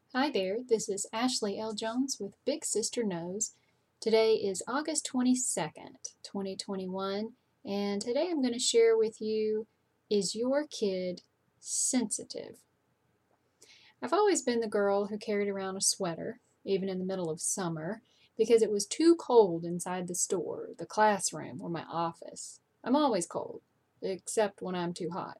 Hi there, this is Ashley L. Jones with Big Sister Knows. Today is August 22nd, 2021, and today I'm going to share with you, is your kid sensitive? I've always been the girl who carried around a sweater, even in the middle of summer, because it was too cold inside the store, the classroom, or my office. I'm always cold, except when I'm too hot.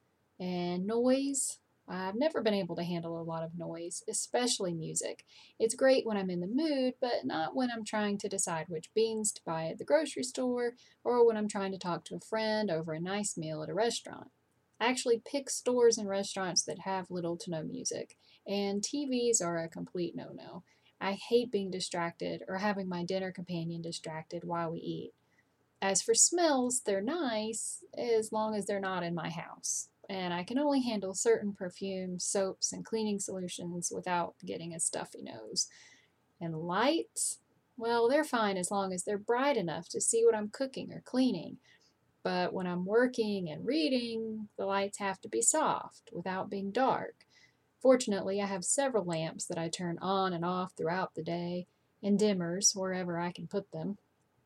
And noise, I've never been able to handle a lot of noise, especially music. It's great when I'm in the mood, but not when I'm trying to decide which beans to buy at the grocery store or when I'm trying to talk to a friend over a nice meal at a restaurant. I actually pick stores and restaurants that have little to no music, and TVs are a complete no no. I hate being distracted or having my dinner companion distracted while we eat. As for smells, they're nice as long as they're not in my house. And I can only handle certain perfumes, soaps, and cleaning solutions without getting a stuffy nose. And lights? Well, they're fine as long as they're bright enough to see what I'm cooking or cleaning. But when I'm working and reading, the lights have to be soft without being dark. Fortunately, I have several lamps that I turn on and off throughout the day, and dimmers wherever I can put them.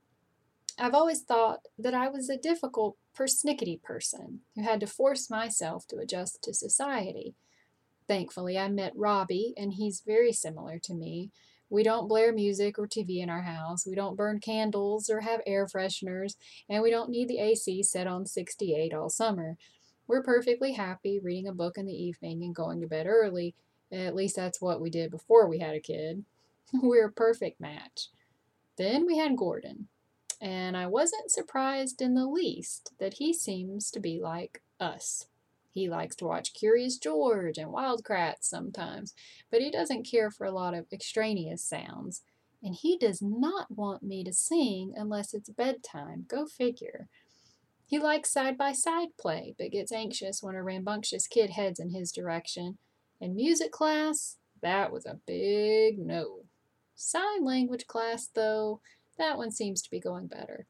I've always thought that I was a difficult, persnickety person who had to force myself to adjust to society. Thankfully, I met Robbie, and he's very similar to me. We don't blare music or TV in our house. We don't burn candles or have air fresheners, and we don't need the AC set on 68 all summer. We're perfectly happy reading a book in the evening and going to bed early. At least that's what we did before we had a kid. We're a perfect match. Then we had Gordon, and I wasn't surprised in the least that he seems to be like us. He likes to watch Curious George and Wild Kratts sometimes, but he doesn't care for a lot of extraneous sounds. And he does not want me to sing unless it's bedtime. Go figure. He likes side by side play, but gets anxious when a rambunctious kid heads in his direction. And music class, that was a big no. Sign language class, though, that one seems to be going better.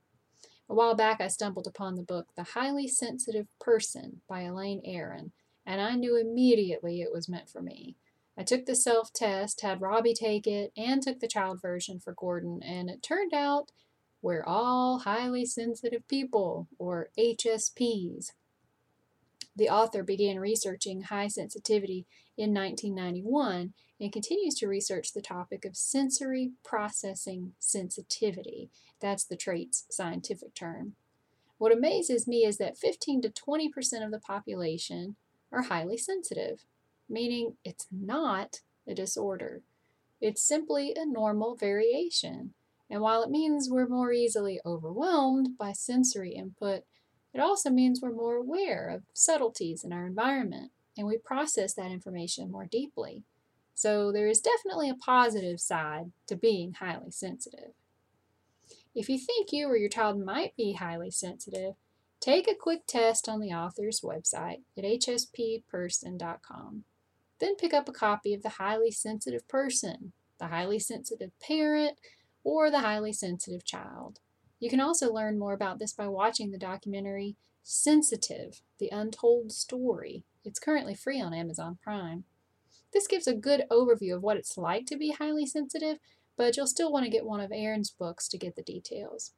A while back, I stumbled upon the book The Highly Sensitive Person by Elaine Aron, and I knew immediately it was meant for me. I took the self test, had Robbie take it, and took the child version for Gordon, and it turned out we're all highly sensitive people, or HSPs. The author began researching high sensitivity in 1991 and continues to research the topic of sensory processing sensitivity. That's the trait's scientific term. What amazes me is that 15 to 20% of the population are highly sensitive, meaning it's not a disorder. It's simply a normal variation. And while it means we're more easily overwhelmed by sensory input, it also means we're more aware of subtleties in our environment and we process that information more deeply. So there is definitely a positive side to being highly sensitive. If you think you or your child might be highly sensitive, take a quick test on the author's website at hspperson.com. Then pick up a copy of The Highly Sensitive Person, The Highly Sensitive Parent, or The Highly Sensitive Child. You can also learn more about this by watching the documentary Sensitive, The Untold Story. It's currently free on Amazon Prime. This gives a good overview of what it's like to be highly sensitive, but you'll still want to get one of Erin's books to get the details.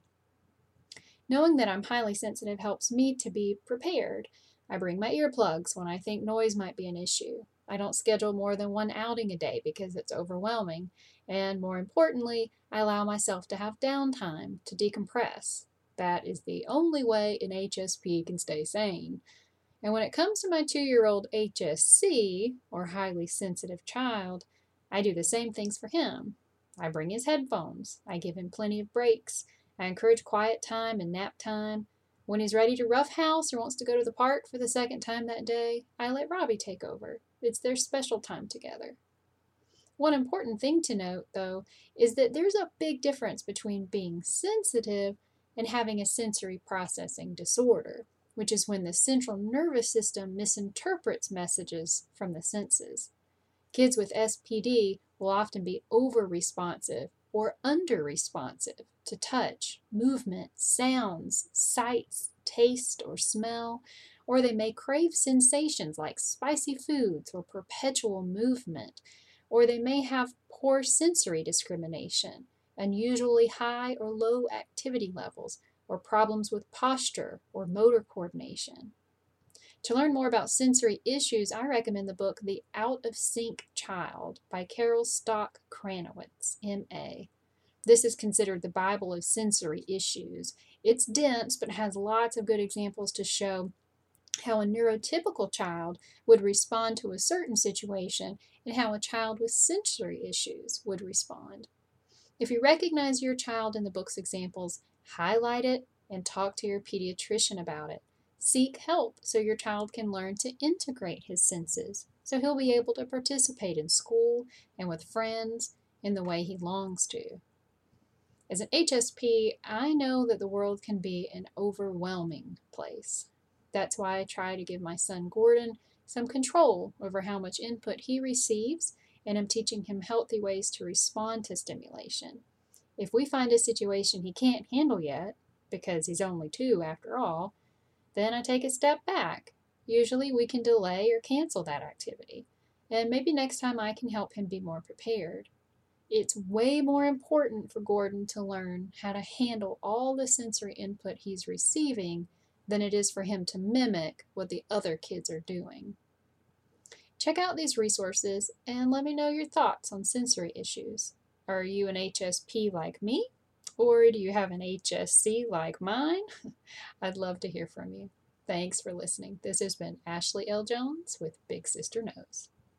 Knowing that I'm highly sensitive helps me to be prepared. I bring my earplugs when I think noise might be an issue. I don't schedule more than one outing a day because it's overwhelming. And more importantly, I allow myself to have downtime to decompress. That is the only way an HSP can stay sane. And when it comes to my 2-year-old HSC, or highly sensitive child, I do the same things for him. I bring his headphones. I give him plenty of breaks. I encourage quiet time and nap time. When he's ready to roughhouse or wants to go to the park for the second time that day, I let Robbie take over. It's their special time together. One important thing to note, though, is that there's a big difference between being sensitive and having a sensory processing disorder, which is when the central nervous system misinterprets messages from the senses. Kids with SPD will often be over-responsive or under-responsive to touch, movement, sounds, sights, taste, or smell, or they may crave sensations like spicy foods or perpetual movement, or they may have poor sensory discrimination, unusually high or low activity levels, or problems with posture or motor coordination. To learn more about sensory issues, I recommend the book The Out of Sync Child by Carol Stock Kranowitz, M.A. This is considered the Bible of sensory issues. It's dense, but has lots of good examples to show how a neurotypical child would respond to a certain situation and how a child with sensory issues would respond. If you recognize your child in the book's examples, highlight it and talk to your pediatrician about it. Seek help so your child can learn to integrate his senses so he'll be able to participate in school and with friends in the way he longs to. As an HSP, I know that the world can be an overwhelming place. That's why I try to give my son Gordon some control over how much input he receives, and I'm teaching him healthy ways to respond to stimulation. If we find a situation he can't handle yet, because he's only 2 after all, then I take a step back. Usually we can delay or cancel that activity, and maybe next time I can help him be more prepared. It's way more important for Gordon to learn how to handle all the sensory input he's receiving than it is for him to mimic what the other kids are doing. Check out these resources and let me know your thoughts on sensory issues. Are you an HSP like me? Or do you have an HSC like mine? I'd love to hear from you. Thanks for listening. This has been Ashley L. Jones with Big Sister Knows.